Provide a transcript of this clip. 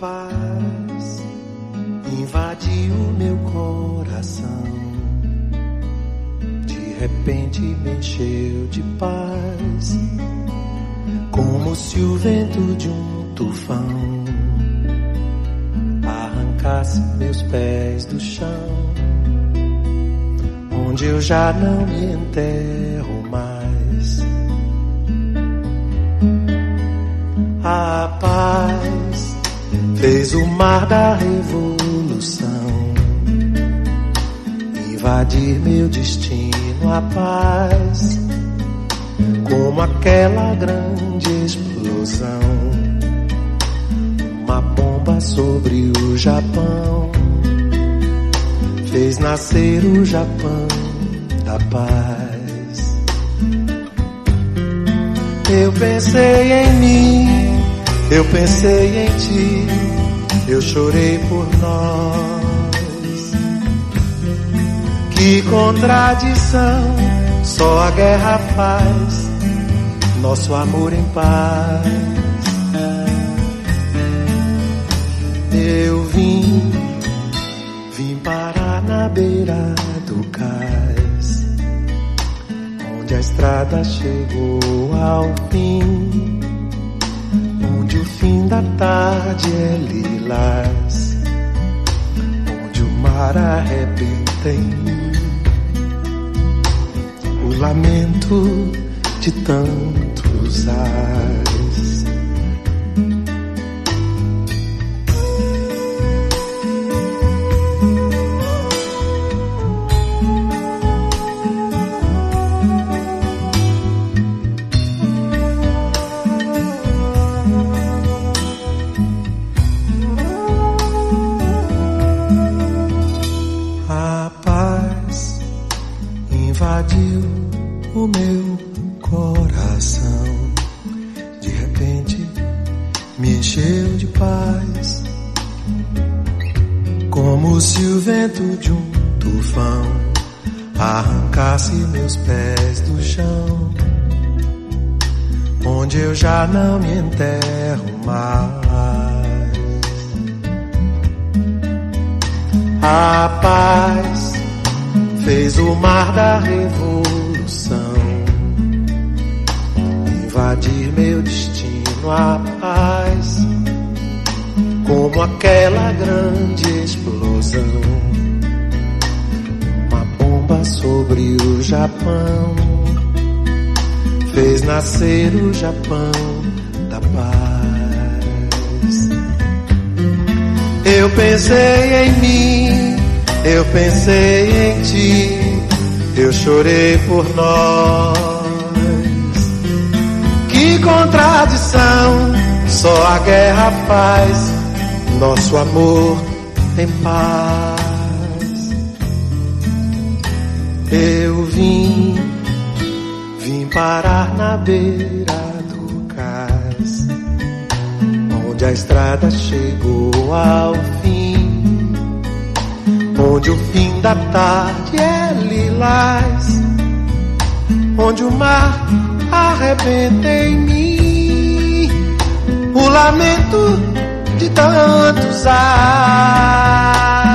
paz invadiu meu coração. De repente me encheu de paz, como se o vento de um tufão arrancasse meus pés do chão, onde eu já não me enterro mais. A paz fez o mar da revolução invadir meu destino. A paz, como aquela grande explosão, uma bomba sobre o Japão, fez nascer o Japão da paz. Eu pensei em mim, eu pensei em ti, eu chorei por nós. Que contradição, só a guerra faz nosso amor em paz. Eu vim parar na beira do cais, onde a estrada chegou ao fim, onde o fim da tarde é lilás, onde o mar arrebenta em mim, o lamento de tantos ais. Invadiu o meu coração, de repente me encheu de paz, como se o vento de um tufão arrancasse meus pés do chão, onde eu já não me enterro mais. A paz fez o mar da revolução invadir meu destino. A paz, como aquela grande explosão, uma bomba sobre o Japão, fez nascer o Japão da paz. Eu pensei em mim, eu pensei em ti, eu chorei por nós. Que contradição, só a guerra faz nosso amor em paz. Eu vim parar na beira do cais, onde a estrada chegou ao fim, onde o fim da tarde é lilás, onde o mar arrebenta em mim, o lamento de tantos ais.